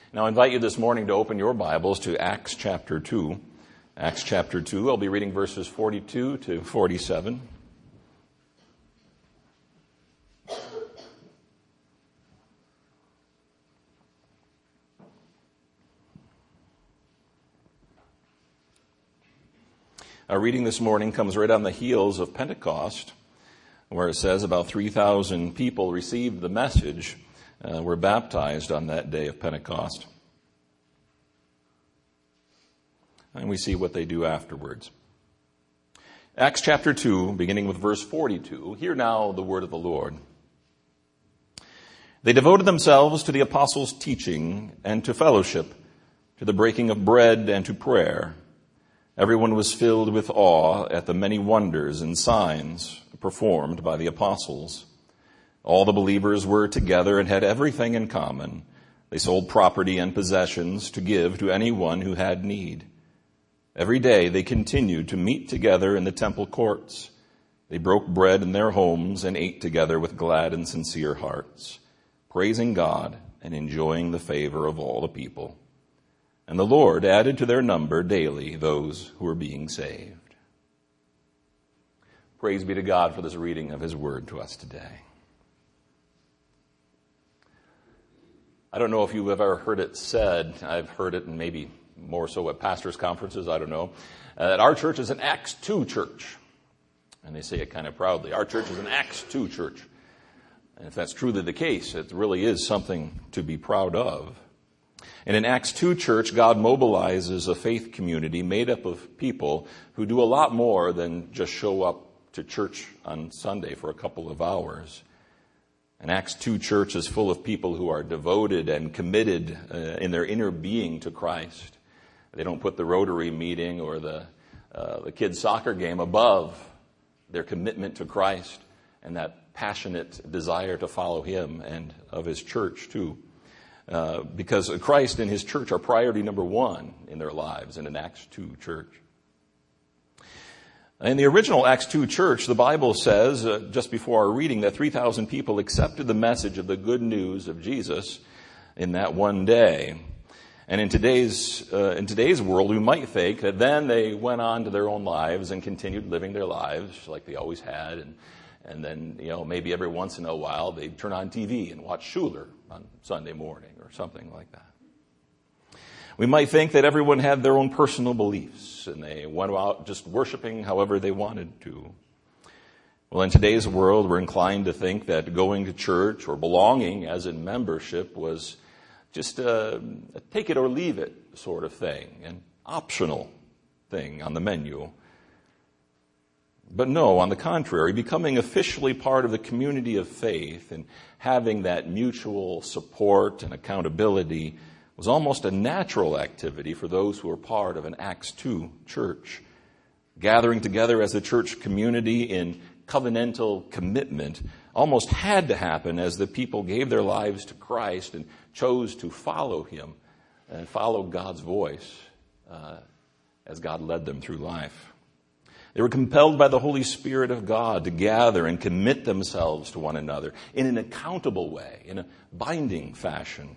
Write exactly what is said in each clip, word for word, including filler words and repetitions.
Now I invite you this morning to open your Bibles to Acts chapter two. Acts chapter two, I'll be reading verses forty-two to forty-seven. Our reading this morning comes right on the heels of Pentecost, where it says about three thousand people received the message, uh, were baptized on that day of Pentecost. And we see what they do afterwards. Acts chapter two, beginning with verse forty-two. Hear now the word of the Lord. They devoted themselves to the apostles' teaching and to fellowship, to the breaking of bread and to prayer. Everyone was filled with awe at the many wonders and signs performed by the apostles. All the believers were together and had everything in common. They sold property and possessions to give to anyone who had need. Every day they continued to meet together in the temple courts. They broke bread in their homes and ate together with glad and sincere hearts, praising God and enjoying the favor of all the people. And the Lord added to their number daily those who were being saved. Praise be to God for this reading of His Word to us today. I don't know if you've ever heard it said, I've heard it and maybe more so at pastors' conferences, I don't know, uh, that our church is an Acts two church. And they say it kind of proudly. Our church is an Acts two church. And if that's truly the case, it really is something to be proud of. And in Acts two church, God mobilizes a faith community made up of people who do a lot more than just show up to church on Sunday for a couple of hours. And Acts two church is full of people who are devoted and committed uh, in their inner being to Christ. They don't put the Rotary meeting or the, uh, the kids' soccer game above their commitment to Christ and that passionate desire to follow Him and of His church too. Uh, because Christ and His church are priority number one in their lives in an Acts two church. In the original Acts two church, the Bible says, uh, just before our reading, that three thousand people accepted the message of the good news of Jesus in that one day. And in today's, uh, in today's world, we might think that then they went on to their own lives and continued living their lives like they always had. And, and then, you know, maybe every once in a while they'd turn on T V and watch Schuler on Sunday morning or something like that. We might think that everyone had their own personal beliefs and they went out just worshiping however they wanted to. Well, in today's world, we're inclined to think that going to church or belonging, as in membership, was just a, a take it or leave it sort of thing, an optional thing on the menu. But no, on the contrary, becoming officially part of the community of faith and having that mutual support and accountability was almost a natural activity for those who were part of an Acts two church. Gathering together as a church community in covenantal commitment almost had to happen as the people gave their lives to Christ and chose to follow Him and follow God's voice uh, as God led them through life. They were compelled by the Holy Spirit of God to gather and commit themselves to one another in an accountable way, in a binding fashion.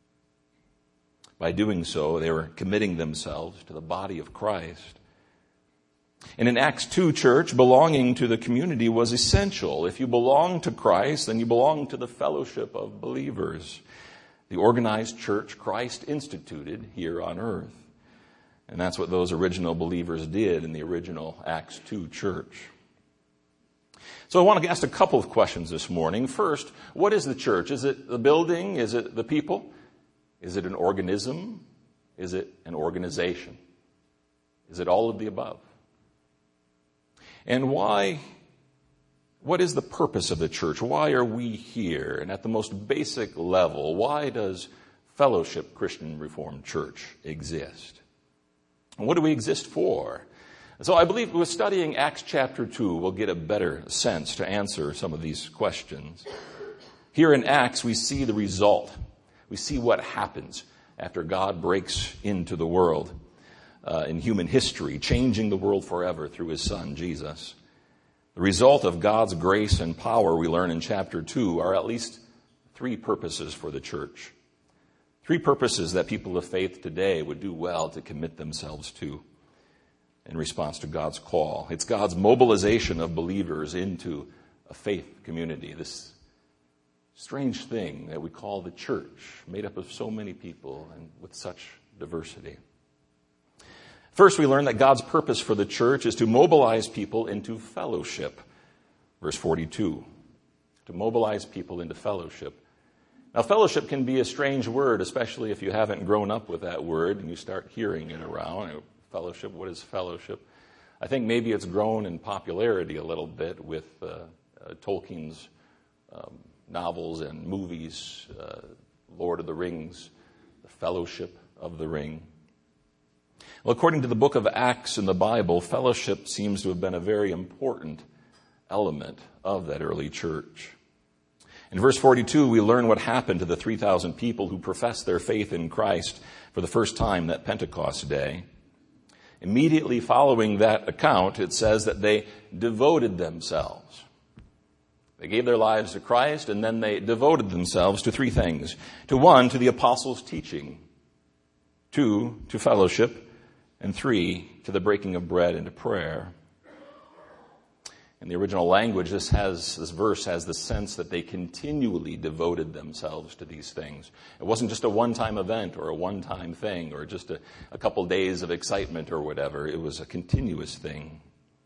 By doing so, they were committing themselves to the body of Christ. And in Acts two church, belonging to the community was essential. If you belong to Christ, then you belong to the fellowship of believers, the organized church Christ instituted here on earth. And that's what those original believers did in the original Acts two church. So I want to ask a couple of questions this morning. First, what is the church? Is it the building? Is it the people? Is it an organism? Is it an organization? Is it all of the above? And why, what is the purpose of the church? Why are we here? And at the most basic level, why does Fellowship Christian Reformed Church exist? And what do we exist for? So I believe with studying Acts chapter two, we'll get a better sense to answer some of these questions. Here in Acts, we see the result. We see what happens after God breaks into the world uh, in human history, changing the world forever through His Son, Jesus. The result of God's grace and power, we learn in chapter two, are at least three purposes for the church. Three purposes that people of faith today would do well to commit themselves to in response to God's call. It's God's mobilization of believers into a faith community, this strange thing that we call the church, made up of so many people and with such diversity. First, we learn that God's purpose for the church is to mobilize people into fellowship. Verse forty-two, to mobilize people into fellowship. Now, fellowship can be a strange word, especially if you haven't grown up with that word and you start hearing it around. Fellowship, what is fellowship? I think maybe it's grown in popularity a little bit with uh, uh, Tolkien's um, novels and movies, uh, Lord of the Rings, the Fellowship of the Ring. Well, according to the book of Acts in the Bible, fellowship seems to have been a very important element of that early church. In verse forty-two, we learn what happened to the three thousand people who professed their faith in Christ for the first time that Pentecost day. Immediately following that account, it says that they devoted themselves. They gave their lives to Christ, and then they devoted themselves to three things. To one, to the apostles' teaching. Two, to fellowship. And three, to the breaking of bread and to prayer. In the original language, this has this verse has the sense that they continually devoted themselves to these things. It wasn't just a one-time event or a one-time thing or just a, a couple days of excitement or whatever. It was a continuous thing.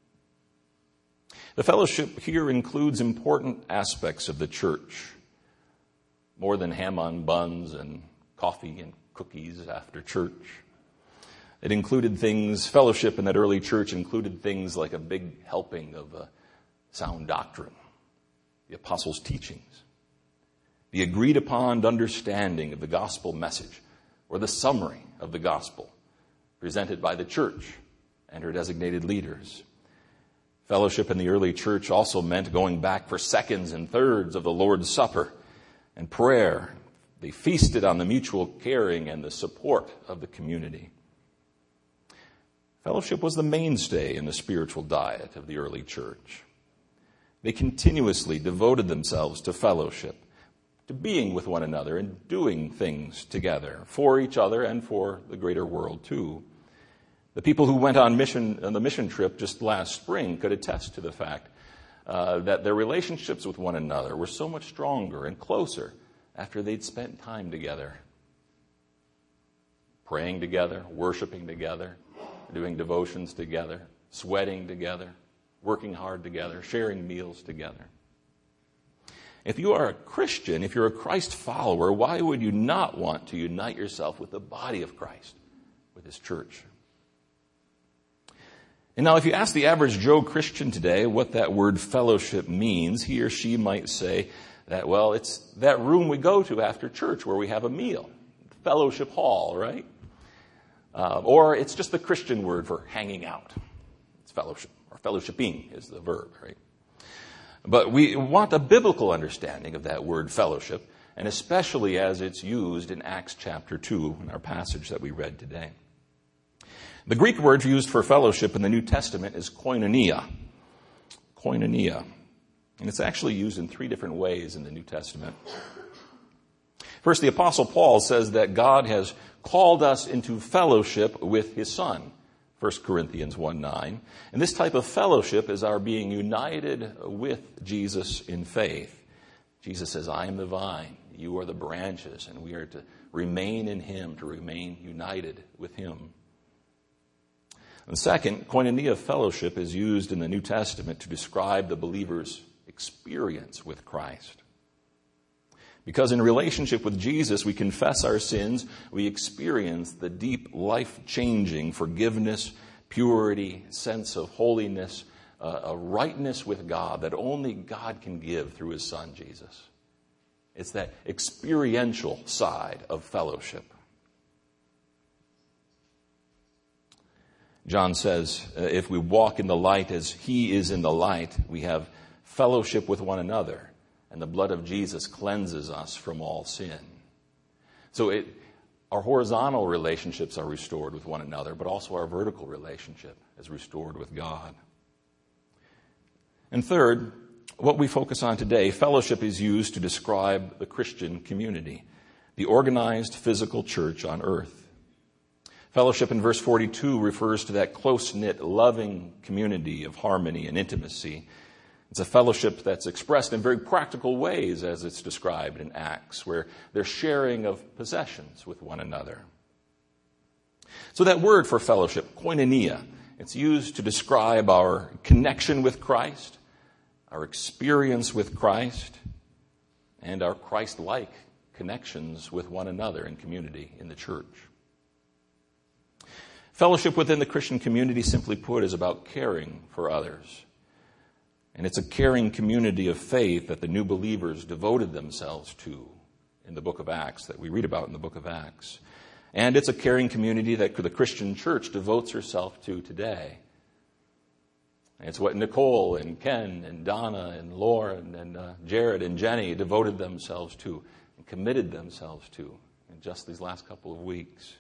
The fellowship here includes important aspects of the church, more than ham on buns and coffee and cookies after church. It included things, fellowship in that early church included things like a big helping of a sound doctrine, the apostles' teachings, the agreed upon understanding of the gospel message, or the summary of the gospel presented by the church and her designated leaders. Fellowship in the early church also meant going back for seconds and thirds of the Lord's Supper and prayer. They feasted on the mutual caring and the support of the community. Fellowship was the mainstay in the spiritual diet of the early church. They continuously devoted themselves to fellowship, to being with one another and doing things together for each other and for the greater world too. The people who went on mission on the mission trip just last spring could attest to the fact uh, that their relationships with one another were so much stronger and closer after they'd spent time together, praying together, worshiping together, doing devotions together, sweating together, working hard together, sharing meals together. If you are a Christian, if you're a Christ follower, why would you not want to unite yourself with the body of Christ, with His church? And now if you ask the average Joe Christian today what that word fellowship means, he or she might say that, well, it's that room we go to after church where we have a meal, fellowship hall, right? Uh, or it's just the Christian word for hanging out. It's fellowship, or fellowshipping is the verb, right? But we want a biblical understanding of that word fellowship, and especially as it's used in Acts chapter two, in our passage that we read today. The Greek word used for fellowship in the New Testament is koinonia. Koinonia. And it's actually used in three different ways in the New Testament. First, the Apostle Paul says that God has called us into fellowship with His Son, First Corinthians one nine. And this type of fellowship is our being united with Jesus in faith. Jesus says, I am the vine, you are the branches, and we are to remain in Him, to remain united with Him. And second, koinonia fellowship is used in the New Testament to describe the believer's experience with Christ. Because in relationship with Jesus, we confess our sins, we experience the deep, life-changing forgiveness, purity, sense of holiness, uh, a rightness with God that only God can give through His Son, Jesus. It's that experiential side of fellowship. John says, uh, if we walk in the light as He is in the light, we have fellowship with one another. And the blood of Jesus cleanses us from all sin. So it, our horizontal relationships are restored with one another, but also our vertical relationship is restored with God. And third, what we focus on today, fellowship is used to describe the Christian community. the organized physical church on earth. Fellowship in verse forty-two refers to that close-knit, loving community of harmony and intimacy. It's a fellowship that's expressed in very practical ways as it's described in Acts, where they're sharing of possessions with one another. So that word for fellowship, koinonia, it's used to describe our connection with Christ, our experience with Christ, and our Christ-like connections with one another in community in the church. Fellowship within the Christian community, simply put, is about caring for others. And it's a caring community of faith that the new believers devoted themselves to in the book of Acts, that we read about in the book of Acts. And it's a caring community that the Christian church devotes herself to today. And it's what Nicole and Ken and Donna and Lauren and uh, Jared and Jenny devoted themselves to and committed themselves to in just these last couple of weeks.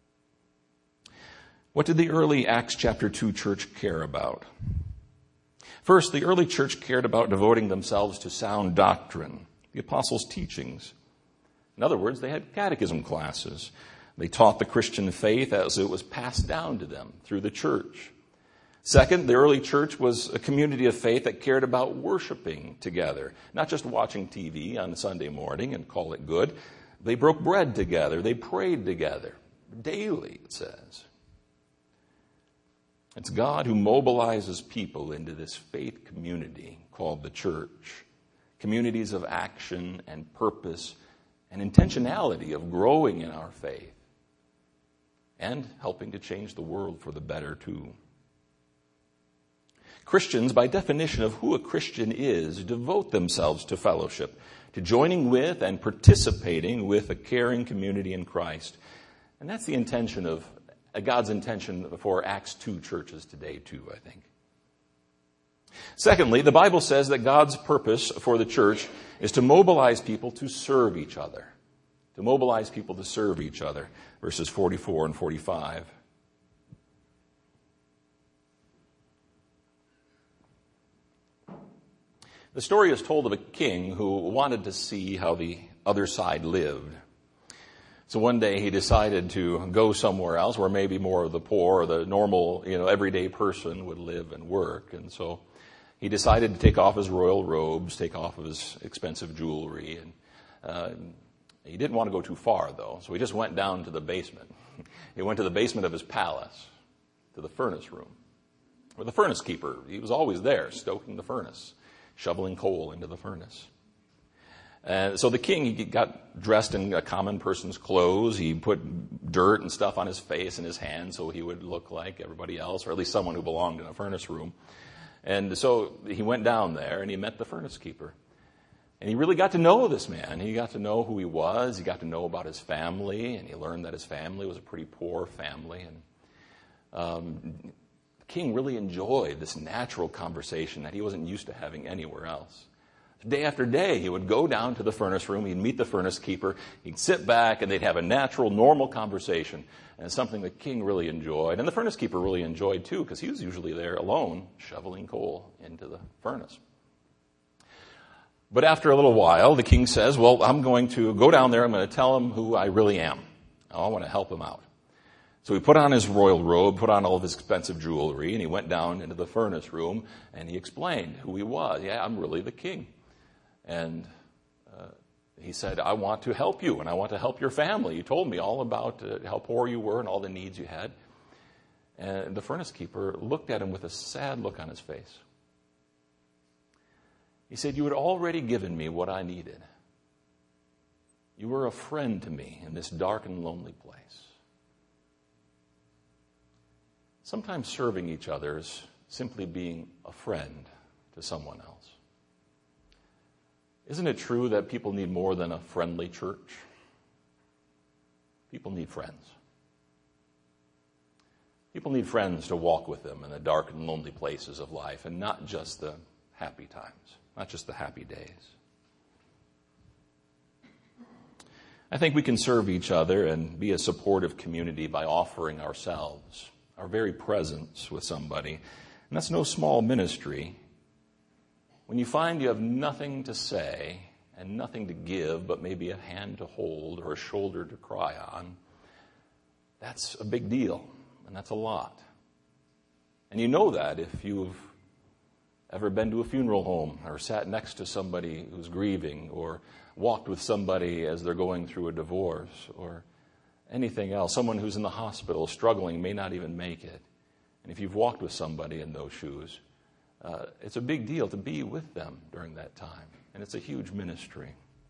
What did the early Acts chapter two church care about? First, the early church cared about devoting themselves to sound doctrine, the apostles' teachings. In other words, they had catechism classes. They taught the Christian faith as it was passed down to them through the church. Second, the early church was a community of faith that cared about worshiping together, not just watching T V on Sunday morning and call it good. They broke bread together. They prayed together daily, it says. It's God who mobilizes people into this faith community called the church. Communities of action and purpose and intentionality of growing in our faith and helping to change the world for the better too. Christians, by definition of who a Christian is, devote themselves to fellowship, to joining with and participating with a caring community in Christ. And that's the intention of God's intention for Acts two churches today too, I think. Secondly, the Bible says that God's purpose for the church is to mobilize people to serve each other. To mobilize people to serve each other. Verses forty-four and forty-five. The story is told of a king who wanted to see how the other side lived. So one day he decided to go somewhere else where maybe more of the poor or the normal, you know, everyday person would live and work. And so he decided to take off his royal robes, take off of his expensive jewelry. And uh, he didn't want to go too far, though. So he just went down to the basement. He went to the basement of his palace, to the furnace room, where the furnace keeper, he was always there, stoking the furnace, shoveling coal into the furnace. And so the king, he got dressed in a common person's clothes. He put dirt and stuff on his face and his hands so he would look like everybody else, or at least someone who belonged in a furnace room. And so he went down there and he met the furnace keeper. And he really got to know this man. He got to know who he was. He got to know about his family. And he learned that his family was a pretty poor family. And um, the king really enjoyed this natural conversation that he wasn't used to having anywhere else. Day after day, he would go down to the furnace room, he'd meet the furnace keeper, he'd sit back, and they'd have a natural, normal conversation, and it's something the king really enjoyed. And the furnace keeper really enjoyed, too, because he was usually there alone, shoveling coal into the furnace. But after a little while, the king says, well, I'm going to go down there, I'm going to tell him who I really am. I want to help him out. So he put on his royal robe, put on all of his expensive jewelry, and he went down into the furnace room, and he explained who he was. Yeah, I'm really the king. And uh, he said, I want to help you, and I want to help your family. You told me all about uh, how poor you were and all the needs you had. And the furnace keeper looked at him with a sad look on his face. He said, you had already given me what I needed. You were a friend to me in this dark and lonely place. Sometimes serving each other is simply being a friend to someone else. Isn't it true that people need more than a friendly church? People need friends. People need friends to walk with them in the dark and lonely places of life, and not just the happy times, not just the happy days. I think we can serve each other and be a supportive community by offering ourselves, our very presence with somebody. And that's no small ministry. When you find you have nothing to say and nothing to give but maybe a hand to hold or a shoulder to cry on, that's a big deal, and that's a lot. And you know that if you've ever been to a funeral home or sat next to somebody who's grieving or walked with somebody as they're going through a divorce or anything else. Someone who's in the hospital struggling may not even make it. And if you've walked with somebody in those shoes, uh, it's a big deal to be with them during that time. And it's a huge ministry.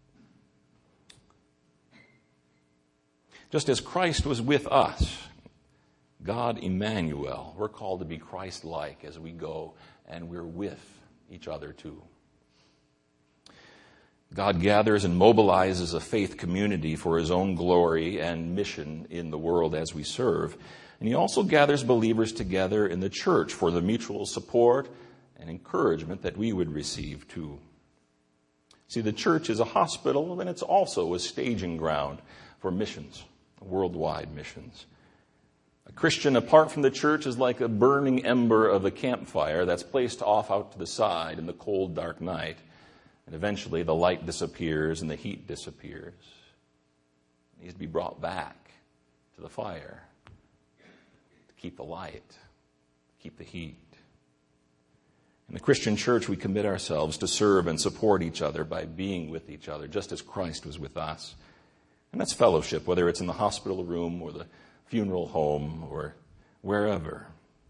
Just as Christ was with us, God Emmanuel, we're called to be Christ-like as we go, and we're with each other too. God gathers and mobilizes a faith community for his own glory and mission in the world as we serve. And he also gathers believers together in the church for the mutual support and encouragement that we would receive too. See, the church is a hospital, and it's also a staging ground for missions, worldwide missions. A Christian apart from the church is like a burning ember of a campfire that's placed off out to the side in the cold, dark night. And eventually the light disappears and the heat disappears. It needs to be brought back to the fire to keep the light, to keep the heat. In the Christian church, we commit ourselves to serve and support each other by being with each other, just as Christ was with us. And that's fellowship, whether it's in the hospital room or the funeral home or wherever.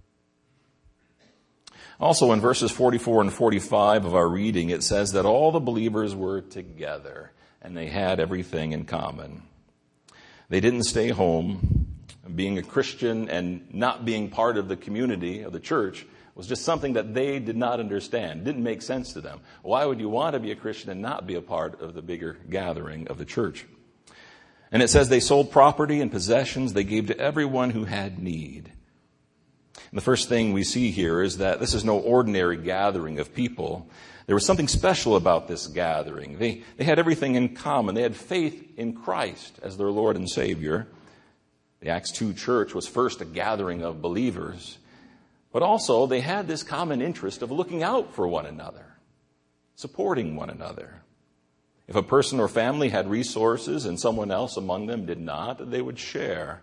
Also in verses forty-four and forty-five of our reading, it says that all the believers were together and they had everything in common. They didn't stay home. Being a Christian and not being part of the community of the church was just something that they did not understand. It didn't make sense to them. Why would you want to be a Christian and not be a part of the bigger gathering of the church? And it says they sold property and possessions they gave to everyone who had need. And the first thing we see here is that this is no ordinary gathering of people. There was something special about this gathering. They, they had everything in common. They had faith in Christ as their Lord and Savior. The Acts two church was first a gathering of believers. But also they had this common interest of looking out for one another, supporting one another. If a person or family had resources and someone else among them did not, they would share.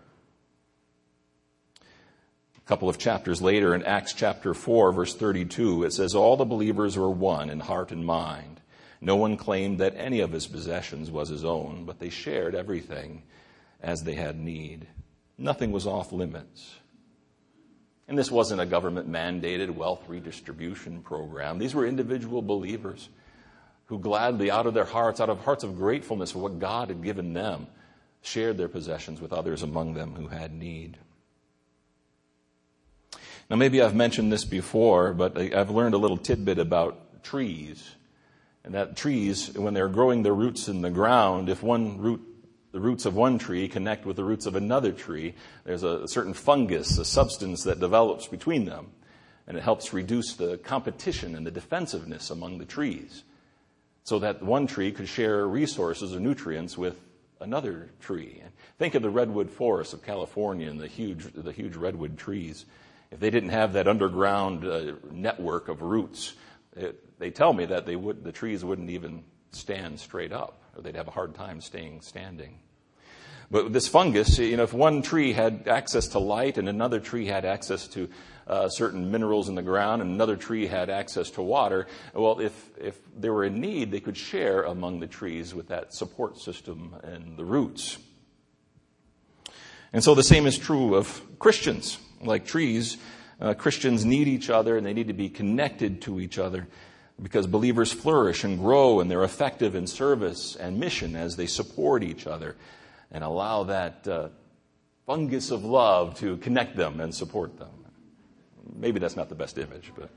A couple of chapters later in Acts chapter four, verse thirty-two, it says, all the believers were one in heart and mind. No one claimed that any of his possessions was his own, but they shared everything as they had need. Nothing was off limits. And this wasn't a government-mandated wealth redistribution program. These were individual believers who gladly, out of their hearts, out of hearts of gratefulness for what God had given them, shared their possessions with others among them who had need. Now, maybe I've mentioned this before, but I've learned a little tidbit about trees. And that trees, when they're growing their roots in the ground, if one root the roots of one tree connect with the roots of another tree, there's a certain fungus, a substance that develops between them. And it helps reduce the competition and the defensiveness among the trees, so that one tree could share resources or nutrients with another tree. And think of the redwood forests of California and the huge, the huge redwood trees. If they didn't have that underground uh, network of roots, it, they tell me that they would, the trees wouldn't even stand straight up, or they'd have a hard time staying standing. But this fungus, you know, if one tree had access to light and another tree had access to uh, certain minerals in the ground and another tree had access to water, well, if, if they were in need, they could share among the trees with that support system and the roots. And so the same is true of Christians. Like trees, uh, Christians need each other and they need to be connected to each other, because believers flourish and grow and they're effective in service and mission as they support each other and allow that uh, fungus of love to connect them and support them. Maybe that's not the best image, but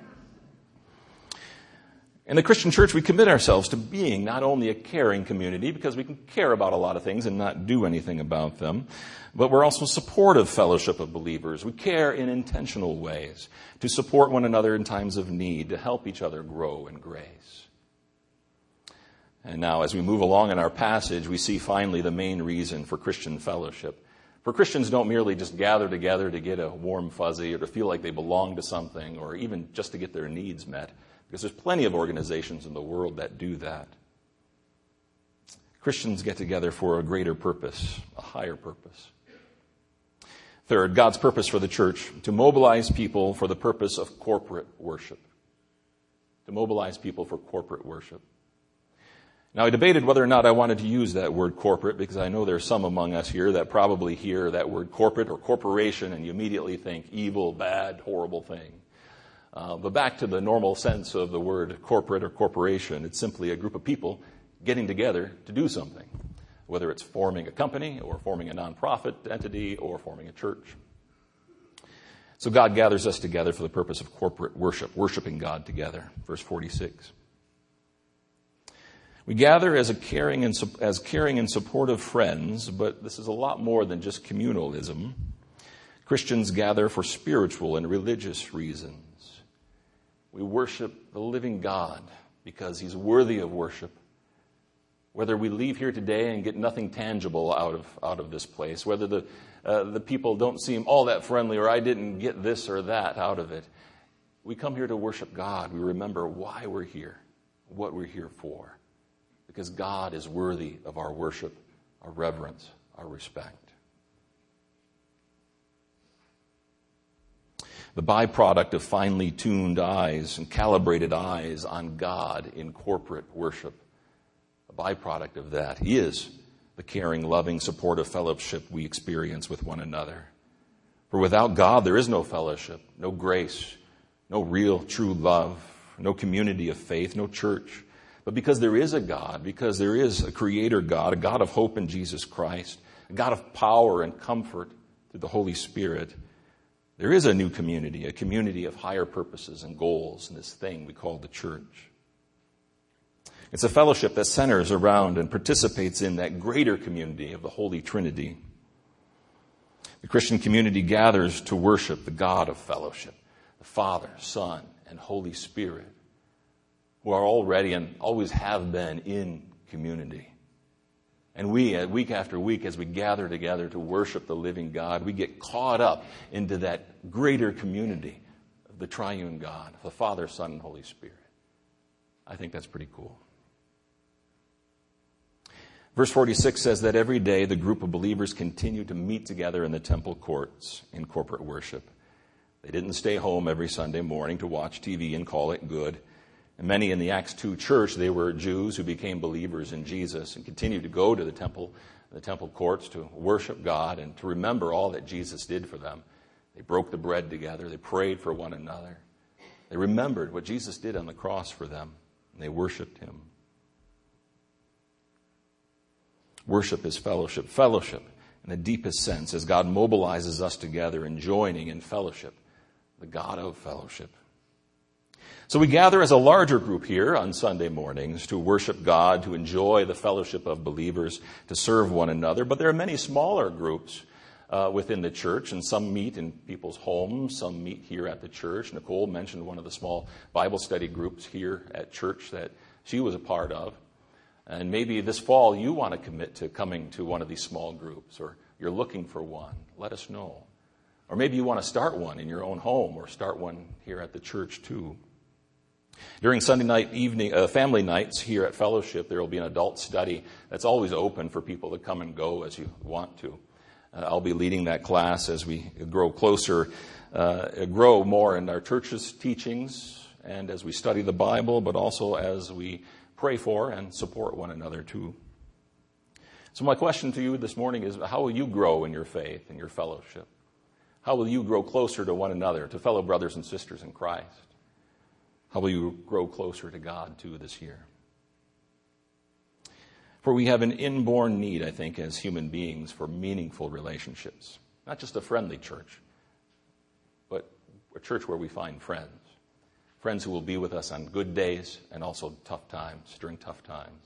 in the Christian church, we commit ourselves to being not only a caring community, because we can care about a lot of things and not do anything about them, but we're also a supportive fellowship of believers. We care in intentional ways to support one another in times of need, to help each other grow in grace. And now, as we move along in our passage, we see finally the main reason for Christian fellowship. For Christians don't merely just gather together to get a warm fuzzy or to feel like they belong to something or even just to get their needs met, because there's plenty of organizations in the world that do that. Christians get together for a greater purpose, a higher purpose. Third, God's purpose for the church, to mobilize people for the purpose of corporate worship. To mobilize people for corporate worship. Now, I debated whether or not I wanted to use that word corporate, because I know there are some among us here that probably hear that word corporate or corporation and you immediately think evil, bad, horrible thing. Uh, but back to the normal sense of the word corporate or corporation, it's simply a group of people getting together to do something, whether it's forming a company or forming a nonprofit entity or forming a church. So God gathers us together for the purpose of corporate worship, worshiping God together. Verse forty-six. We gather as a caring and as caring and supportive friends, but this is a lot more than just communalism. Christians gather for spiritual and religious reasons. We worship the living God because He's worthy of worship. Whether we leave here today and get nothing tangible out of out of this place, whether the uh, the people don't seem all that friendly, or I didn't get this or that out of it, we come here to worship God. We remember why we're here, what we're here for. Because God is worthy of our worship, our reverence, our respect. The byproduct of finely tuned eyes and calibrated eyes on God in corporate worship, the byproduct of that is the caring, loving, supportive fellowship we experience with one another. For without God, there is no fellowship, no grace, no real, true love, no community of faith, no church. But because there is a God, because there is a creator God, a God of hope in Jesus Christ, a God of power and comfort through the Holy Spirit, there is a new community, a community of higher purposes and goals in this thing we call the church. It's a fellowship that centers around and participates in that greater community of the Holy Trinity. The Christian community gathers to worship the God of fellowship, the Father, Son, and Holy Spirit, who are already and always have been in community. And we, week after week, as we gather together to worship the living God, we get caught up into that greater community of the triune God, the Father, Son, and Holy Spirit. I think that's pretty cool. Verse forty-six says that every day the group of believers continue to meet together in the temple courts in corporate worship. They didn't stay home every Sunday morning to watch T V and call it good. And many in the Acts two church, they were Jews who became believers in Jesus and continued to go to the temple, the temple courts to worship God and to remember all that Jesus did for them. They broke the bread together. They prayed for one another. They remembered what Jesus did on the cross for them, and they worshiped Him. Worship is fellowship. Fellowship, in the deepest sense, as God mobilizes us together in joining in fellowship, the God of fellowship. So we gather as a larger group here on Sunday mornings to worship God, to enjoy the fellowship of believers, to serve one another. But there are many smaller groups uh, within the church, and some meet in people's homes, some meet here at the church. Nicole mentioned one of the small Bible study groups here at church that she was a part of. And maybe this fall you want to commit to coming to one of these small groups, or you're looking for one. Let us know. Or maybe you want to start one in your own home or start one here at the church too. During Sunday night evening, uh, family nights here at Fellowship, there will be an adult study that's always open for people to come and go as you want to. Uh, I'll be leading that class as we grow closer, uh, grow more in our church's teachings and as we study the Bible, but also as we pray for and support one another too. So my question to you this morning is, how will you grow in your faith and your fellowship? How will you grow closer to one another, to fellow brothers and sisters in Christ? How will you grow closer to God too this year? For we have an inborn need, I think, as human beings for meaningful relationships. Not just a friendly church, but a church where we find friends. Friends who will be with us on good days and also tough times, during tough times.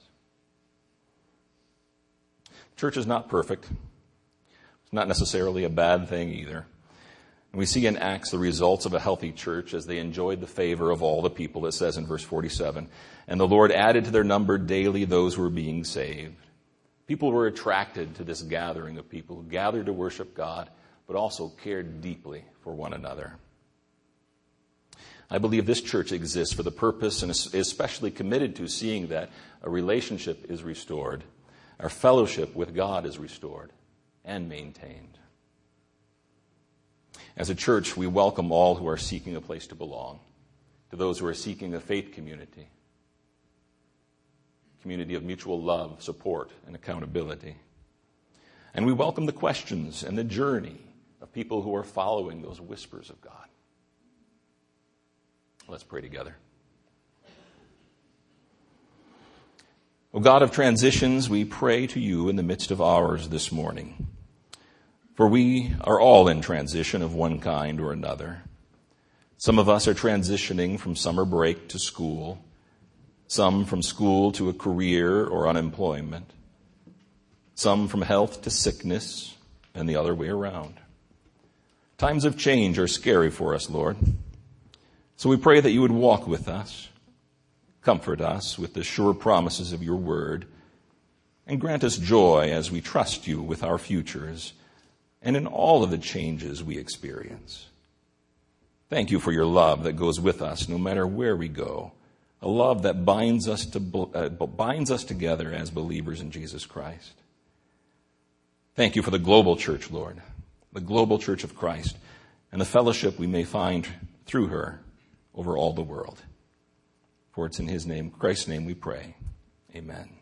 Church is not perfect. It's not necessarily a bad thing either. And we see in Acts the results of a healthy church as they enjoyed the favor of all the people, it says in verse forty-seven. And the Lord added to their number daily those who were being saved. People were attracted to this gathering of people who gathered to worship God, but also cared deeply for one another. I believe this church exists for the purpose and is especially committed to seeing that a relationship is restored our fellowship with God is restored and maintained. As a church, we welcome all who are seeking a place to belong, to those who are seeking a faith community, community of mutual love, support, and accountability. And we welcome the questions and the journey of people who are following those whispers of God. Let's pray together. O God of transitions, we pray to you in the midst of ours this morning. For we are all in transition of one kind or another. Some of us are transitioning from summer break to school, some from school to a career or unemployment, some from health to sickness, and the other way around. Times of change are scary for us, Lord. So we pray that you would walk with us, comfort us with the sure promises of your word, and grant us joy as we trust you with our futures and in all of the changes we experience. Thank you for your love that goes with us no matter where we go, a love that binds us to uh, binds us together as believers in Jesus Christ. Thank you for the global church, Lord, the global church of Christ, and the fellowship we may find through her over all the world. For it's in his name, Christ's name, we pray. Amen.